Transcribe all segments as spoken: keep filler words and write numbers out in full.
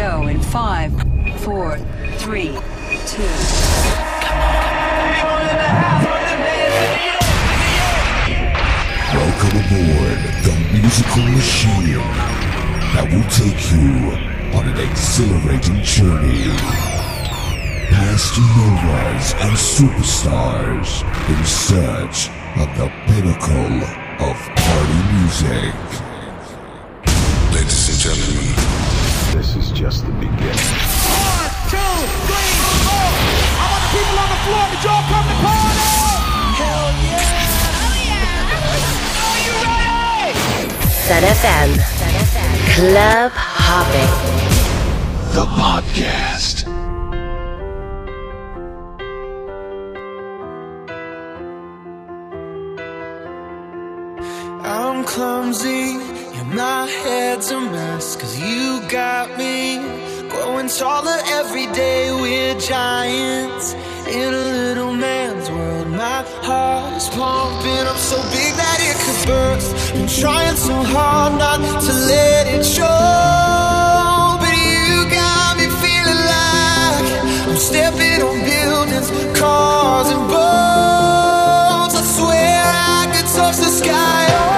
go in five, four, three, two. Welcome aboard the musical machine that will take you on an exhilarating journey past novas and superstars in search of the pinnacle of party music. Ladies and gentlemen, this is just the beginning. One, two, three, four. I want the people on the floor to y'all come to party. Hell yeah! Oh yeah! Are you ready? Sun F M. Club Hopping. The podcast. I'm clumsy, yeah, my head's a mess, cause you got me growing taller every day. We're giants in a little man's world. My heart is pumping up so big that it could burst. I'm trying so hard not to let it show, but you got me feeling like I'm stepping on buildings, cars and boats. I swear I could touch the sky.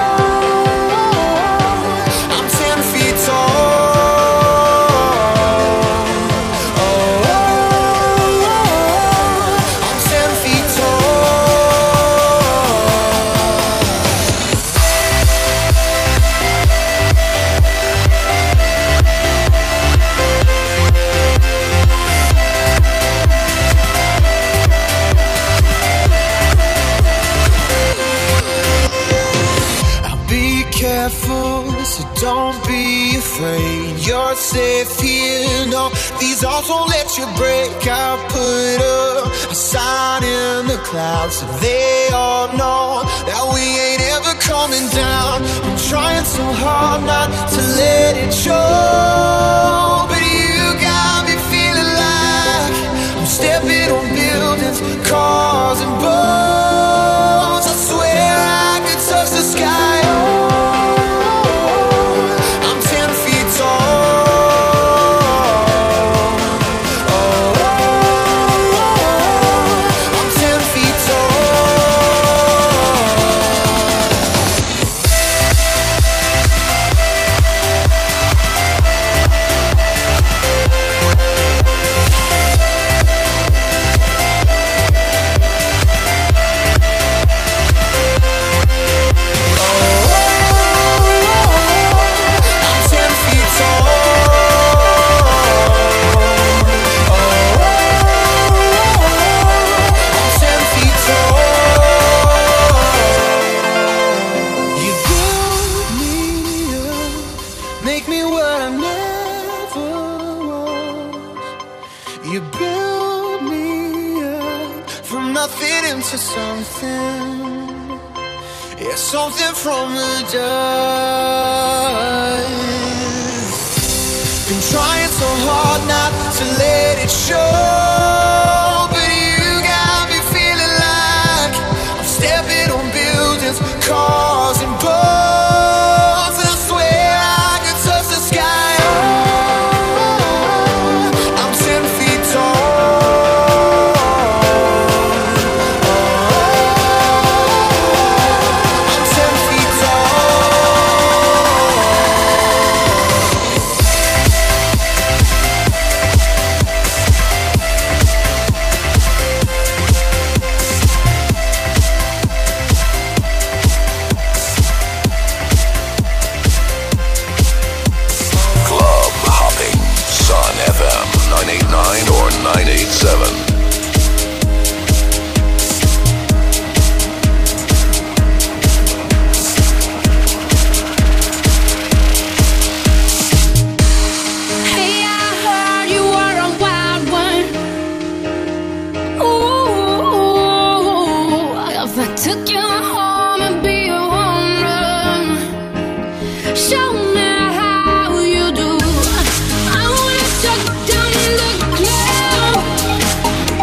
So don't be afraid, you're safe here. No, these odds won't let you break. I'll put up a sign in the clouds so they all know that we ain't ever coming down. I'm trying so hard not to let it show, but you got me feeling like I'm stepping on buildings, cars and boats. I swear I could touch the sky. Something from the dust. Been trying so hard not to let it show, but you got me feeling like I'm stepping on buildings, cars and boats. And I swear I could touch the sky. I'm ten feet tall. nine eight seven. Show me how you do. I wanna shut down the club.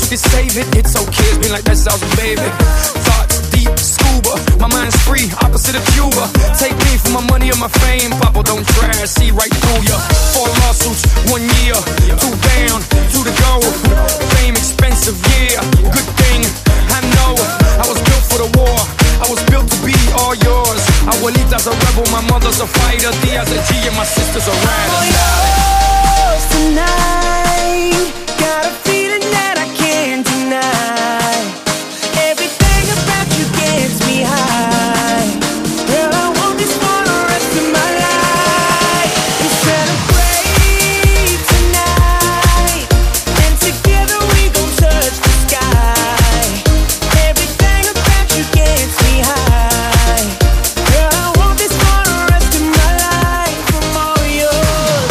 to save it. It's okay, it's been like that since I was a baby. Thoughts deep, scuba, my mind's free, opposite of Cuba. Take me for my money or my fame, Papa don't try, see right through ya. Four lawsuits, one year, two down, two to go. Fame expensive, yeah, good thing, I know. I was built for the war, I was built to be all yours. Abuelita's a rebel, my mother's a fighter. Dia's a G and my sister's a rider. Yours tonight, got a feeling that I can't deny. Everything about you gets me high. Girl, I want this for the rest of my life. We celebrate tonight, and together we gon' touch the sky. Everything about you gets me high. Girl, I want this for the rest of my life. I'm all yours.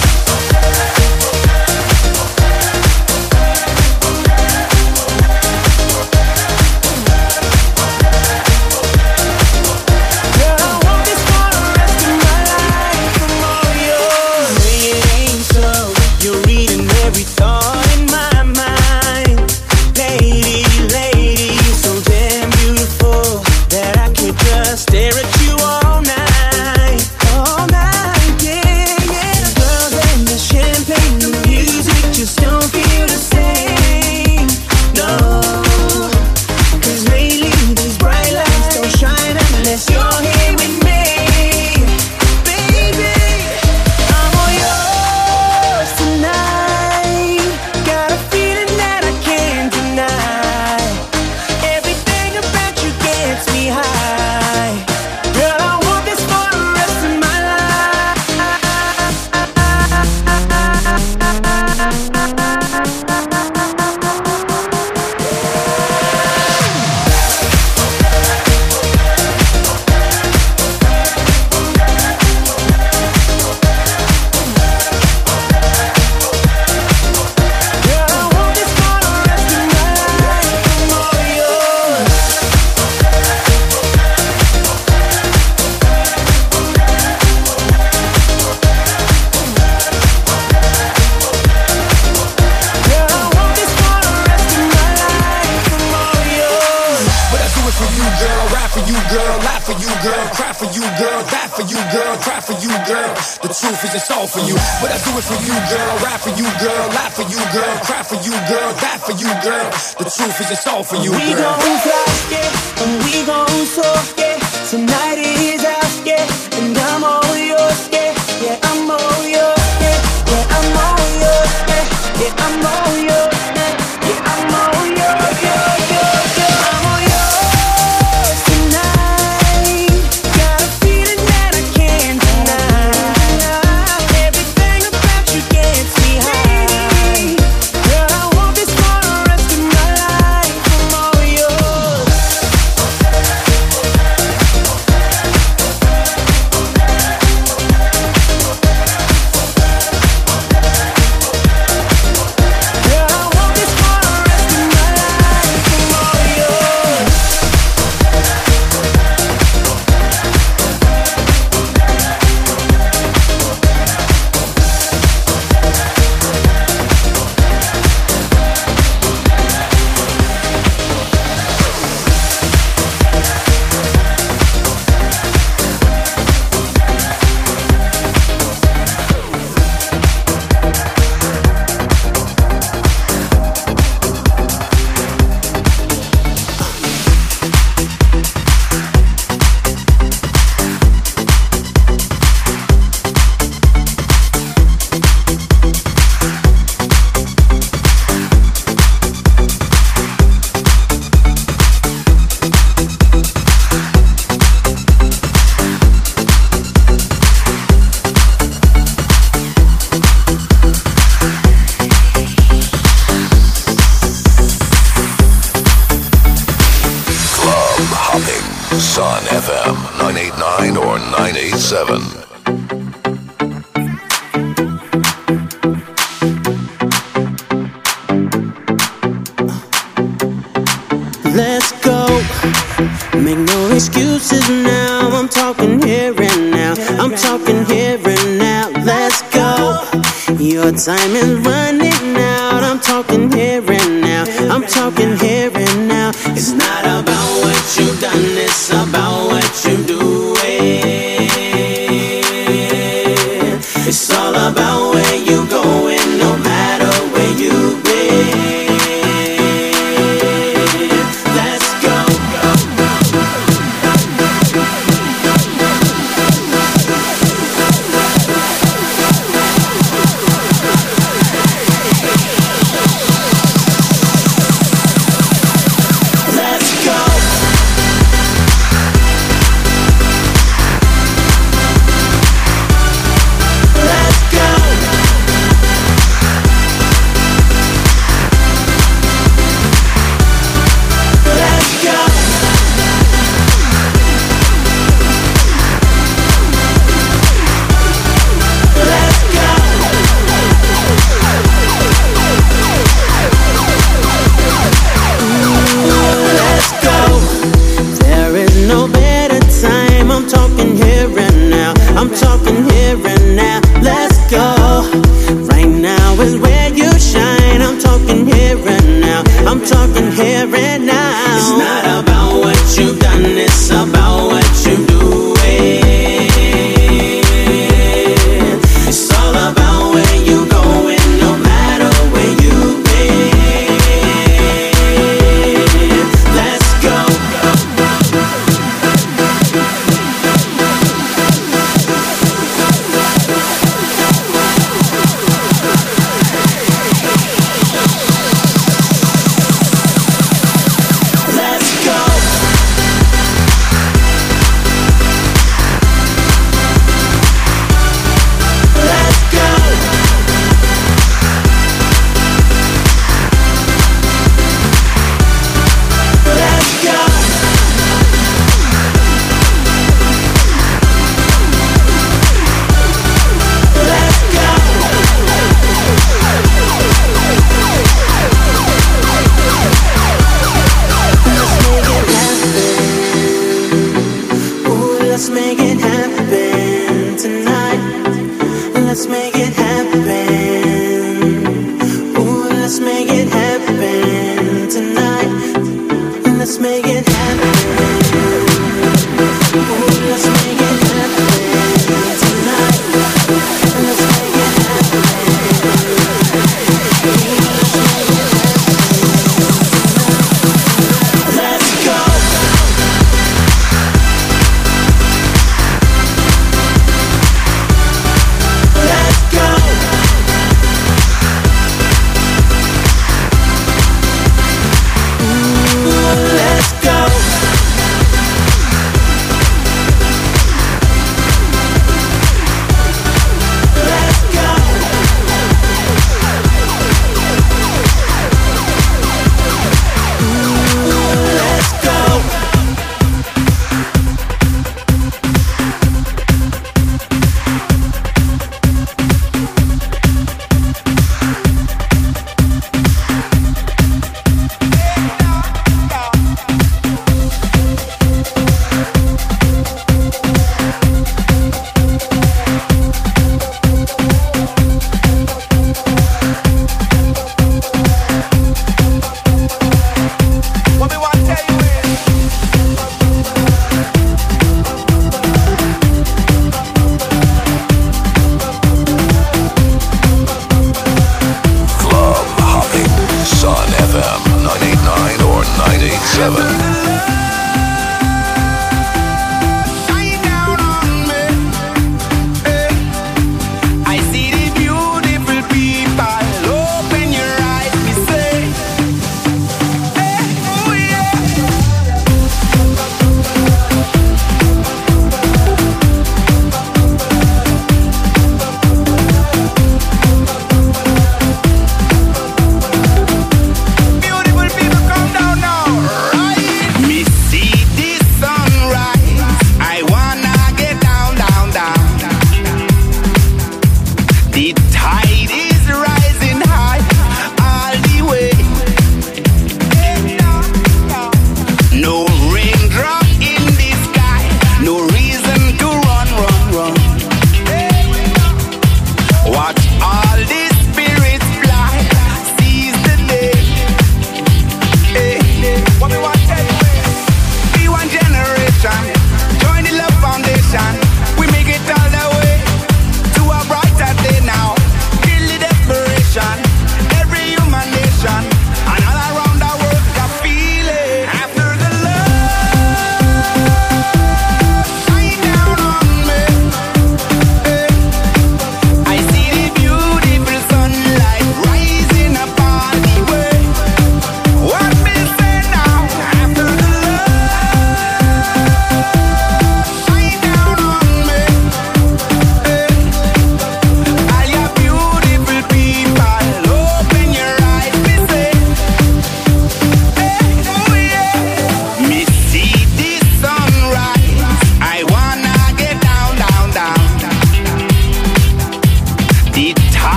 Girl, I want this for the rest of my life. I'm all yours. Say it ain't so. You're reading every thought in my mind. Lady, lady, you're so damn beautiful that I could just stare at you all night. All night, yeah, yeah. The girls and the champagne, the music just don't feel the same. No, 'cause lately these bright lights don't shine unless you're here with me. Baby, I'm all yours tonight. Got a feeling that I can't deny. Everything about you gets me high. Girl, I want this for the rest of my life. Girl, I want this for the rest of my life. I'm all yours. Girl, I want this for the rest of my life. I'm all yours. But I do it for you, girl, rap for you, girl, laugh for you, girl, cry for you, girl, that for you, girl, cry for you, girl. The truth is it's all for you. But I do it for you, girl, rap for you, girl, laugh for you, girl, cry for you, girl, that for you, girl. The truth is it's all for you, We girl. gon' fly, yeah, and we gon' soar, yeah. Tonight is ours, yeah, and I'm all yours, yeah, yeah, I'm all yours, yeah, yeah, I'm all yours, yeah, yeah, I'm all yours, yeah, yeah, I'm all yours, yeah, yeah, yeah, I'm all yours tonight. Got a feeling that I can't deny. Everything about you gets me high. Girl, I want this for the rest of my life. I'm all yours. Girl, I want this for the rest of my life. I'm all yours. Sun F M nine eighty-nine or nine eighty-seven. Let's go. Make no excuses now. I'm talking here and now. I'm talking here and now. Let's go. Your time is running out. I'm talking here and now. I'm talking here and now. It's not about what you've done, it's about what you do. It's all about where you going, no matter where you've been. Let's go. I'm talking here and now, let's go. Right now is where you shine. I'm talking here and now, I'm talking here and now. It's not about what you've done, it's about what you do. It's all about where you going, no matter where you've been. Let's go. Let's make it happen tonight. Let's make it happen. Ooh, let's make it happen tonight. Let's make it happen. Ooh, let's make it happen tonight. Let's make it happen. Let's go. Let's go.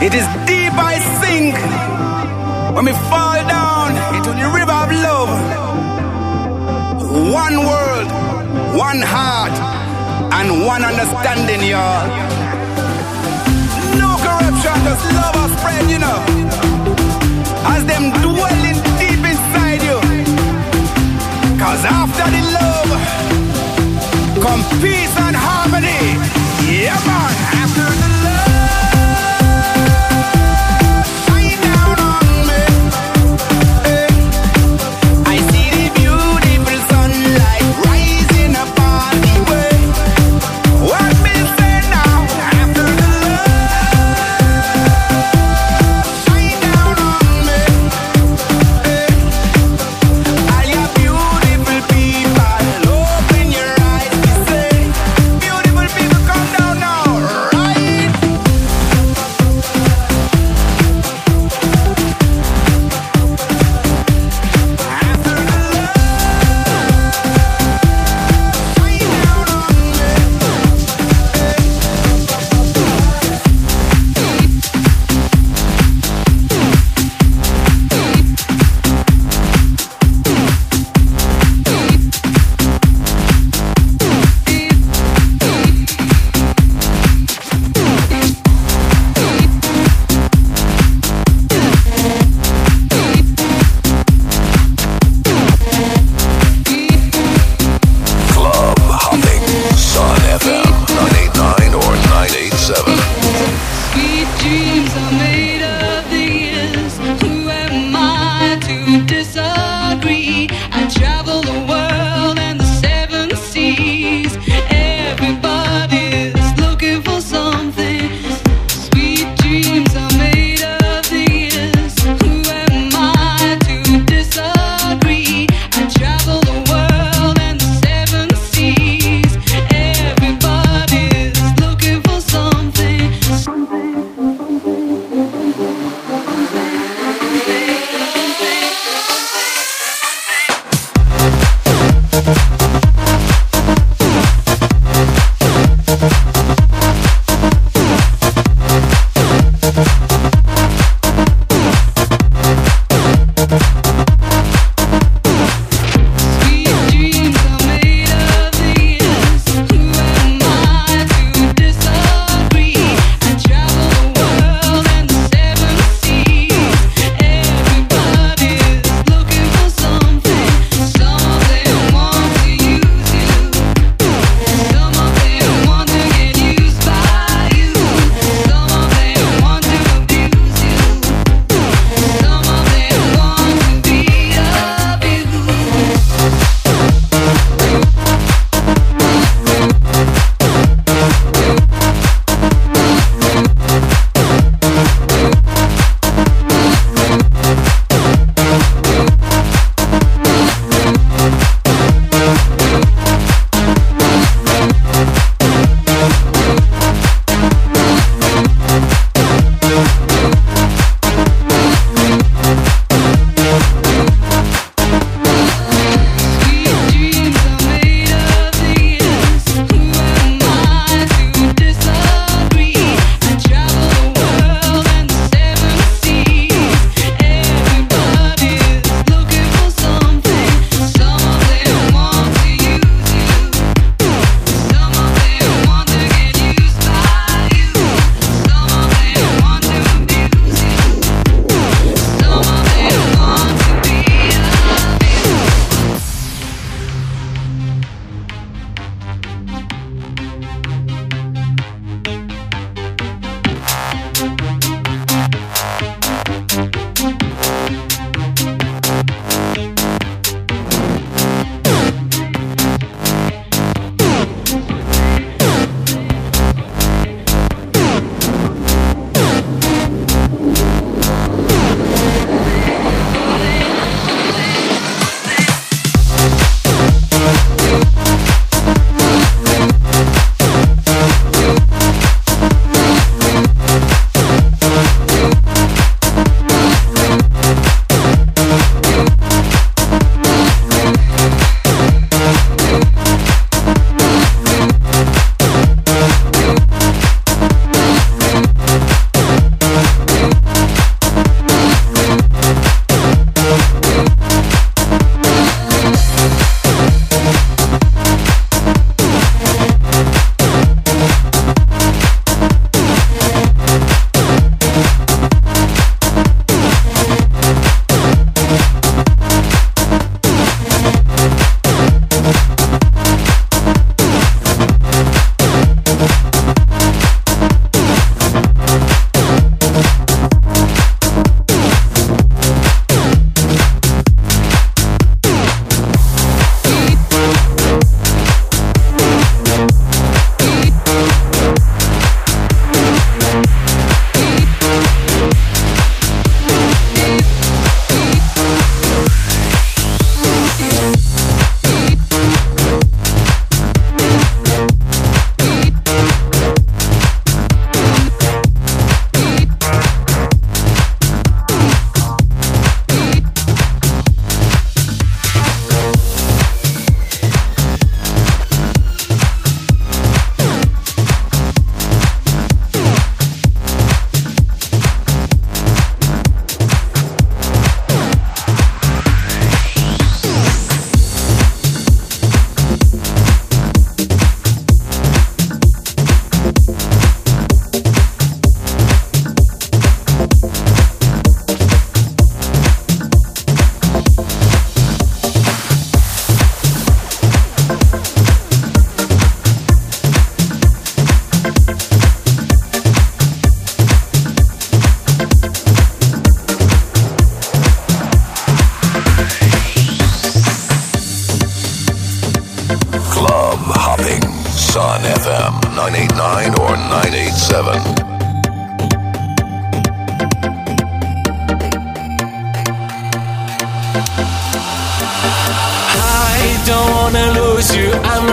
It is deep I sink when we fall down into the river of love. One world, one heart, and one understanding, y'all. No corruption, just love us spread, you know. As them dwelling deep inside you. Cause after the love, come peace and harmony. Yeah, man. After the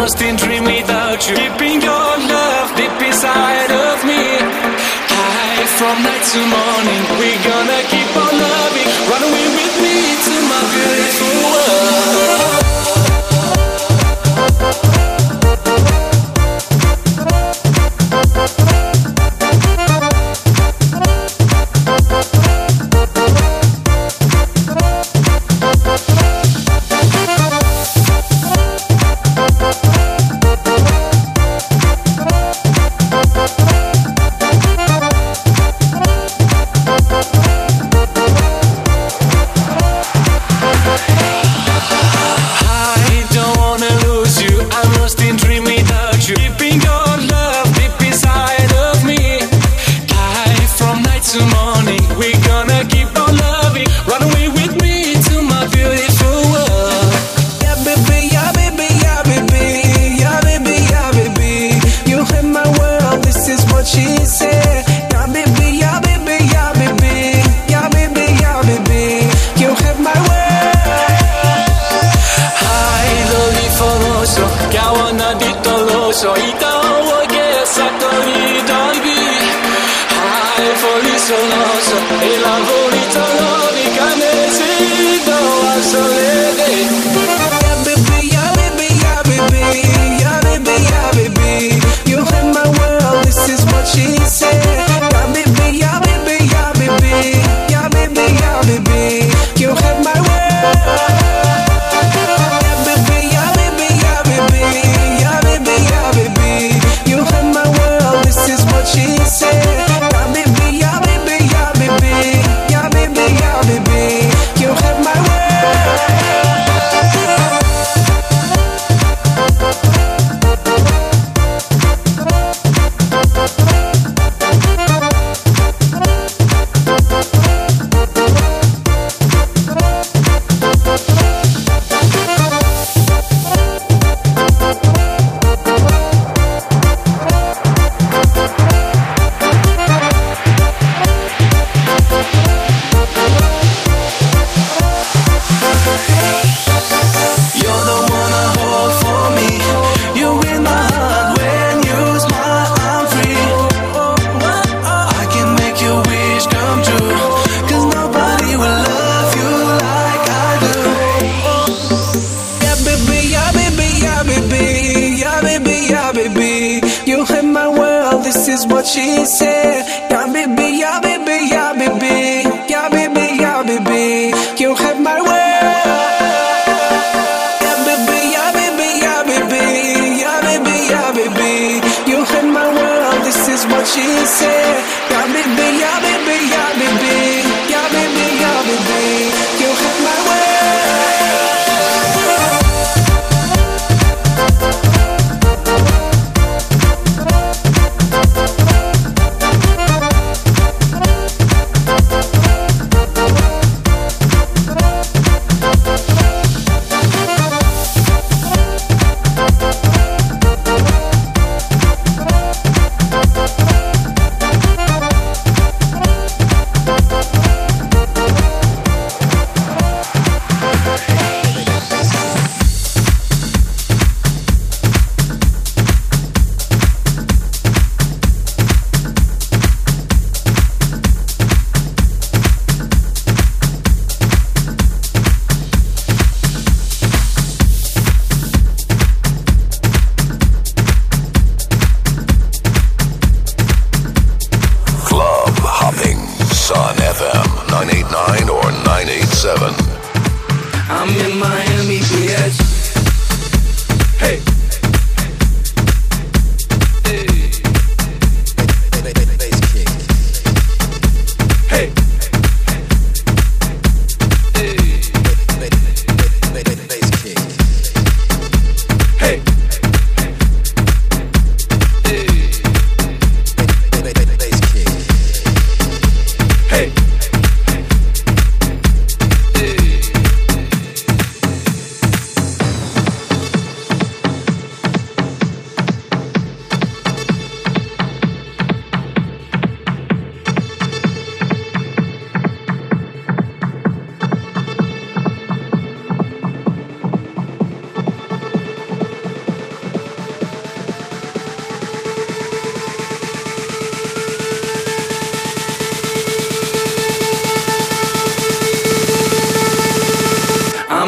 lost in dream without you. Keeping your love deep inside of me. High from night to morning, we're gonna keep on loving. Run away with me to my beautiful world. She said, yeah baby, yeah baby, yeah baby, yeah baby, yeah baby, you have my world. Yeah baby, yeah baby, yeah baby, yeah baby, yeah baby, you have my world. This is what she said. Yeah baby, yeah baby, yeah baby, yeah baby, yeah baby, you have my world.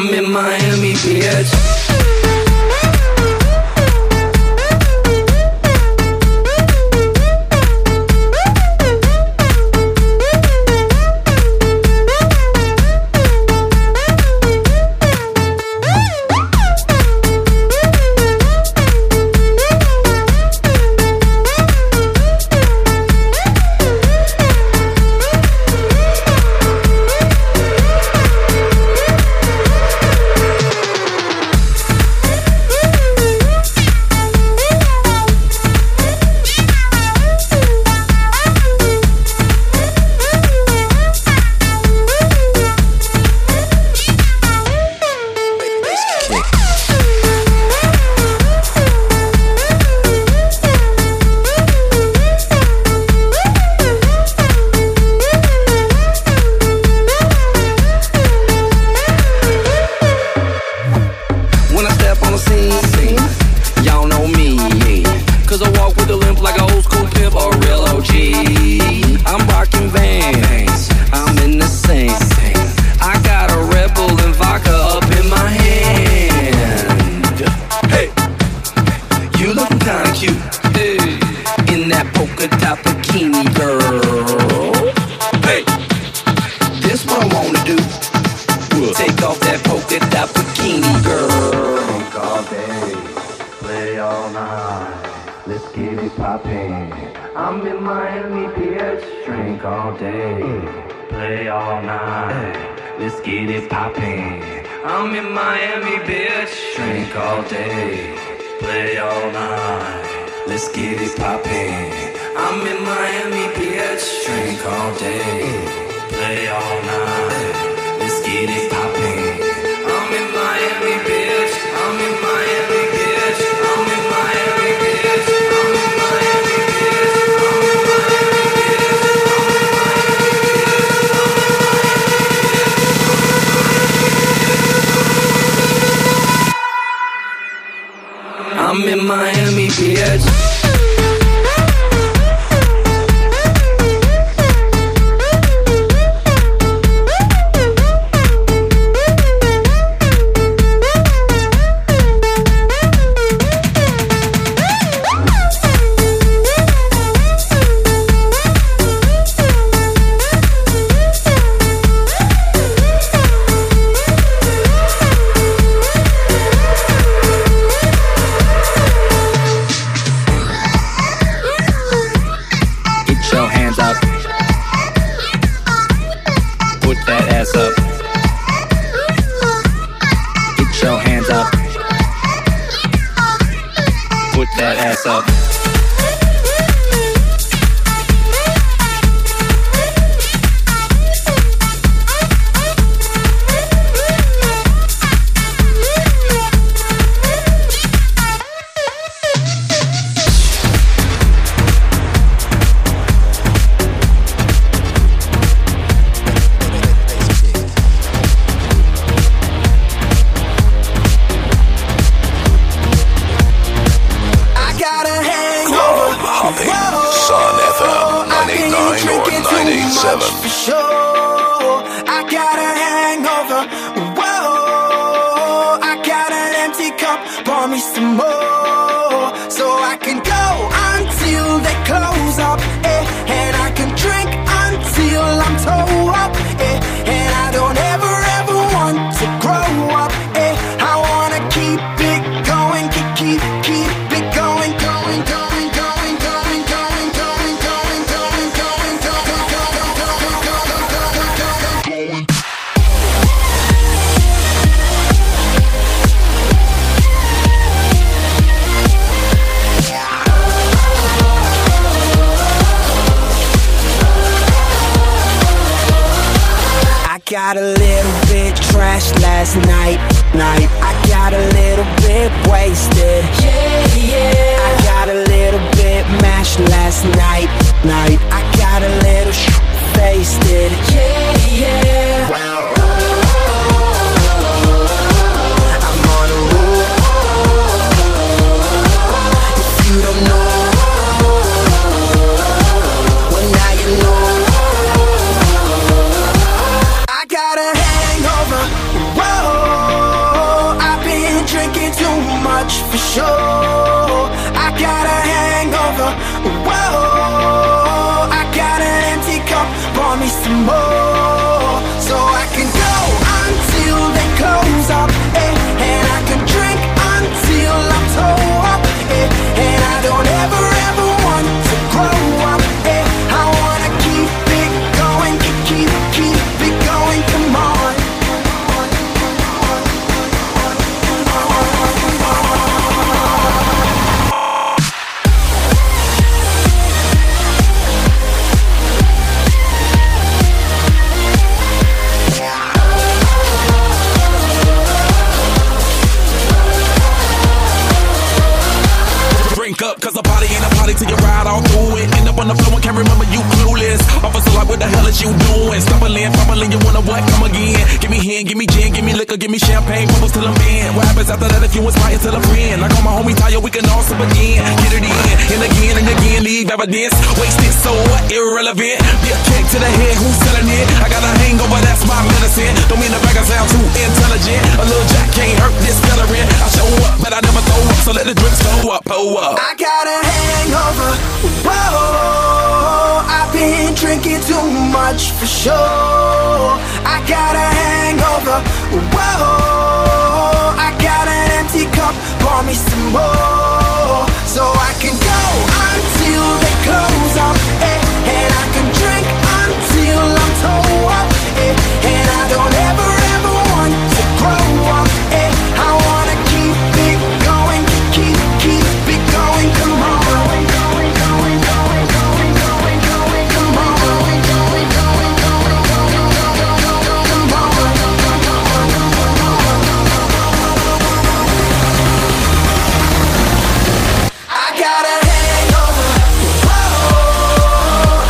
I'm in Miami, bitch. I'm in Miami, bitch. Got a little bit trashed last night, night. I got a little bit wasted, yeah, yeah. I got a little bit mashed last night, night. I got a little sh**faced, yeah, yeah. Wow. I'm on a roll. If you don't know, well now you know. I got a hangover, whoa. me some more, so I can go until they close up, eh? And I can drink until I'm toe up, eh? And I don't ever ever want to grow up, eh? I wanna keep it going, keep keep keep it going. Come on. Up, cause a party ain't a party till you ride all through it. End up on the floor and can't remember you clueless. Officer like, what the hell is you doing? Stumbling, fumbling, you wanna what? Come again. Give me hand, give me gin, give me liquor, give me champagne, bubbles till I'm in. What happens after that if you inspire till a friend? Like all my homies tired, we can all sip again. Get it in, and again and again, leave evidence. Wasted, so what? Irrelevant. Be a kick to the head, who's selling it? I got a hangover, that's my medicine. Don't mean to brag, I sound too intelligent. A little jack can't hurt this veteran. I show up, but I never throw up, so let the drinks go up, oh up. I got a hangover, whoa, I've been drinking too much for sure. I got a hangover, whoa, I got an empty cup, pour me some more, so I can go until they close up, eh? And I can drink until I'm toe up, eh? And I don't ever ever want to grow up, eh? I wanna keep it going, keep, keep it going, come on. I got a hangover, whoa,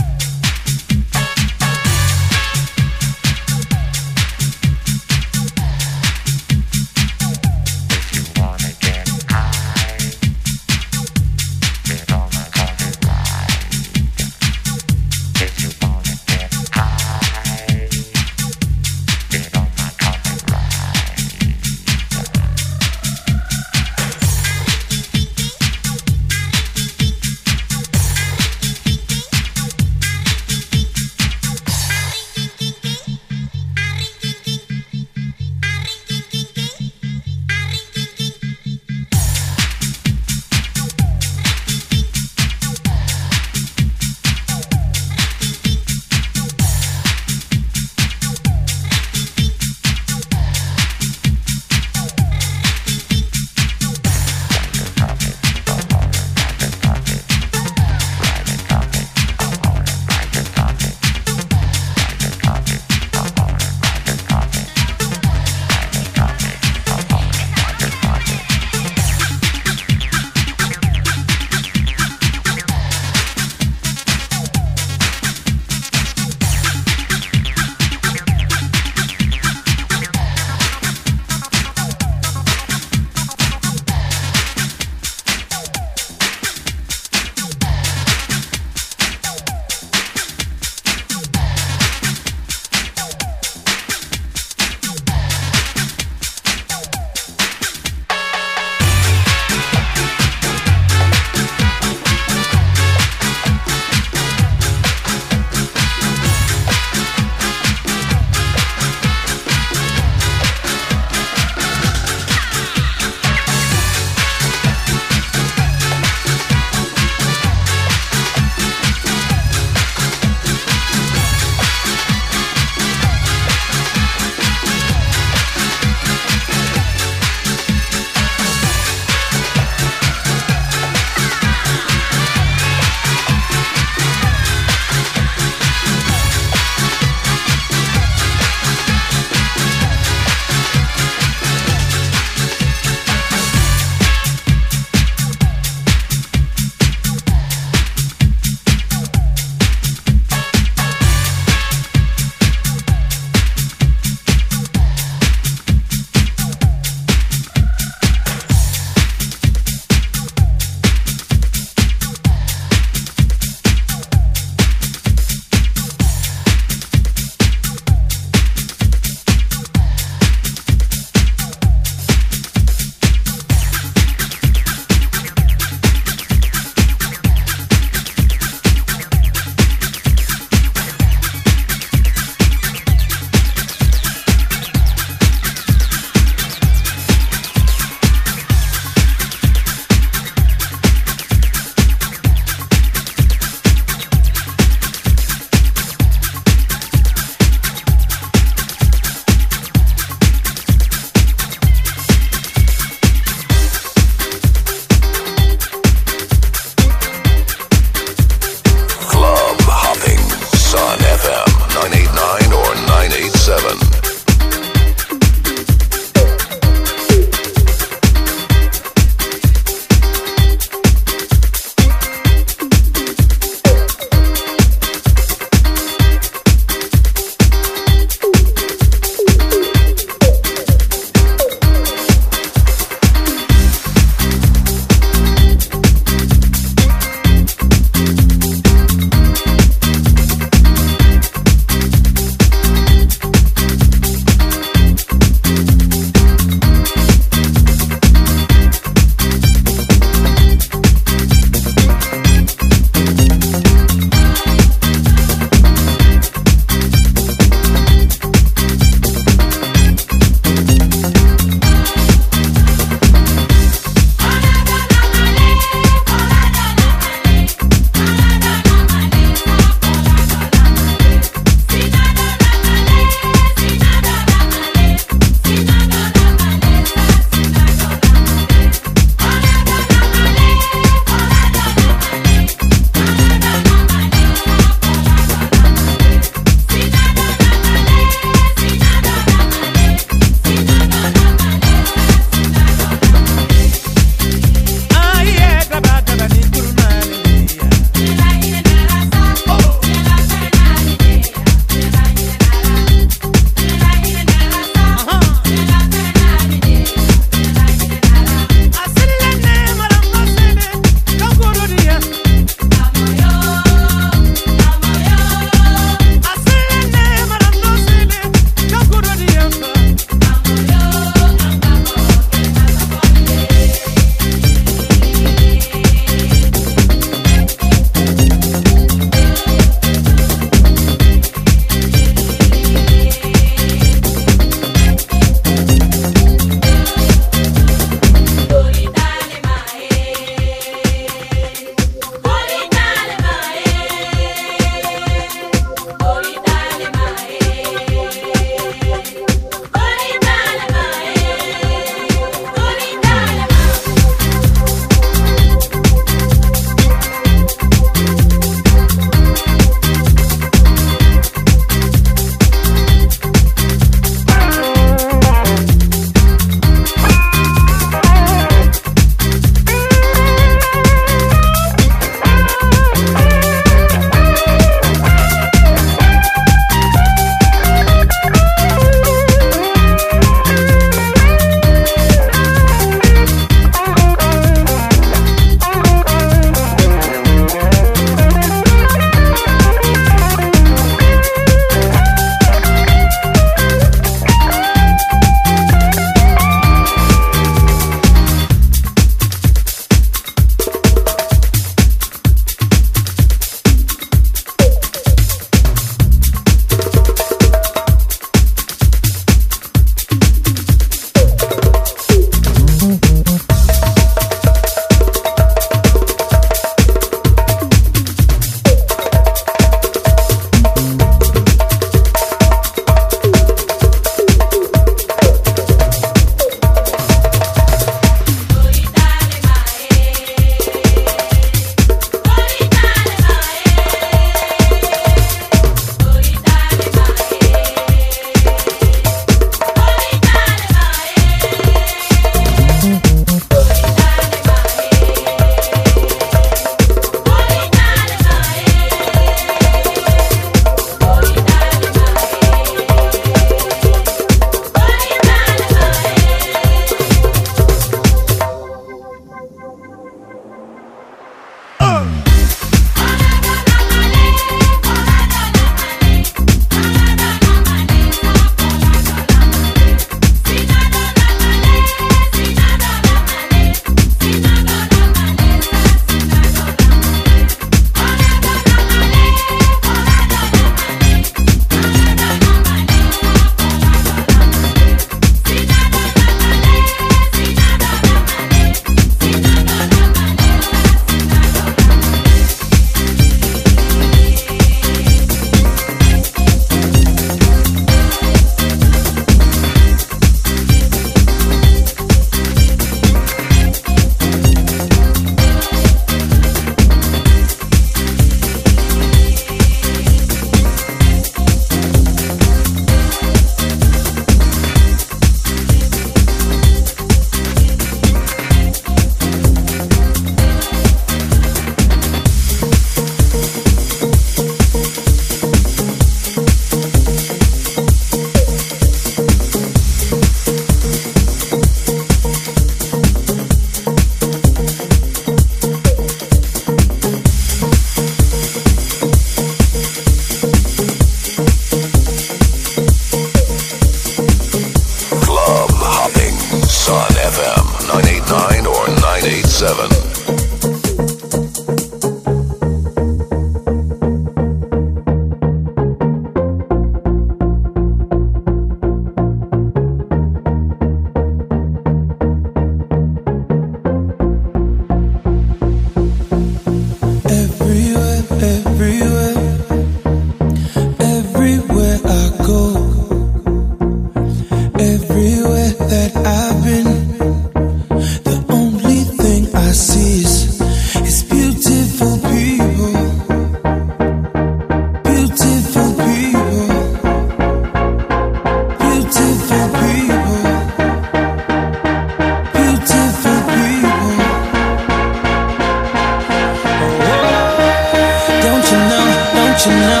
know?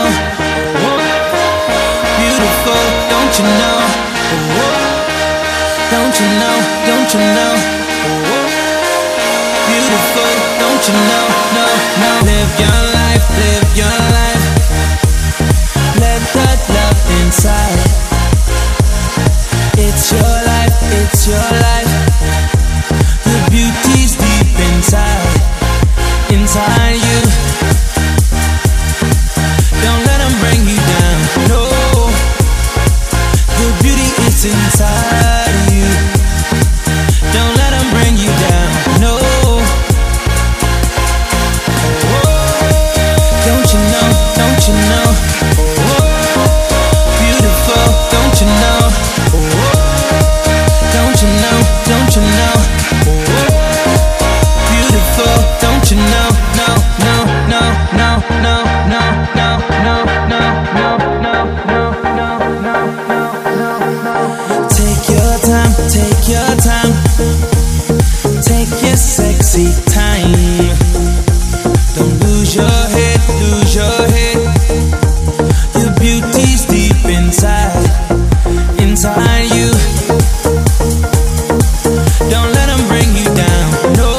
Beautiful, don't you know? Don't you know, don't you know? Beautiful, don't you know? No, no. Live your life, live your life. Let that love inside. It's your life, it's your life. The beauty's deep inside, inside you. Don't let them bring you down, no. The beauty is inside you. Don't let them bring you down, no. Don't you know, don't you know? Beautiful, don't you know? Don't you know, don't you know? Beautiful, don't you know? No, no, no, no, no, no, no, no, no, no, no, no, no, no, no, no. Take your time, take your time. Take your sexy time. Don't lose your head, lose your head. Your beauty's deep inside, inside you. Don't let them bring you down, no.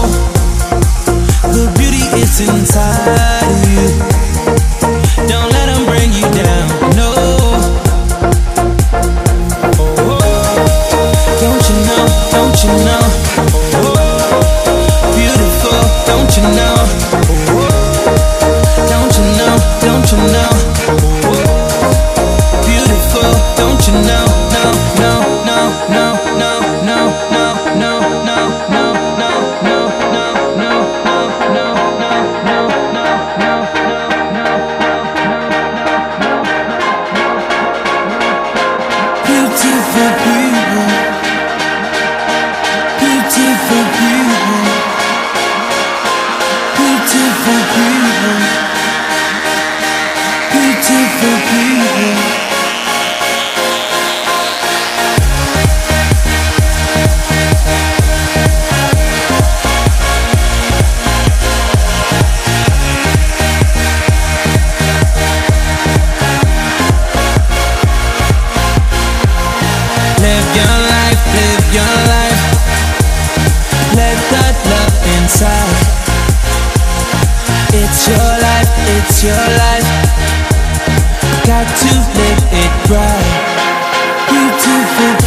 The beauty is inside you. Don't let them bring you down, no. Don't you know, don't you know? Beautiful, don't you know? Don't you know, don't you know? Beautiful, don't you know? No, no, no, no, no, no, no, no, no, no, no, no, no, no, no, no, no, no, beautiful people, beautiful people, beautiful people, beautiful people. Live your life, live your life. Let that love inside. It's your life, it's your life. Got to live it right. Beautiful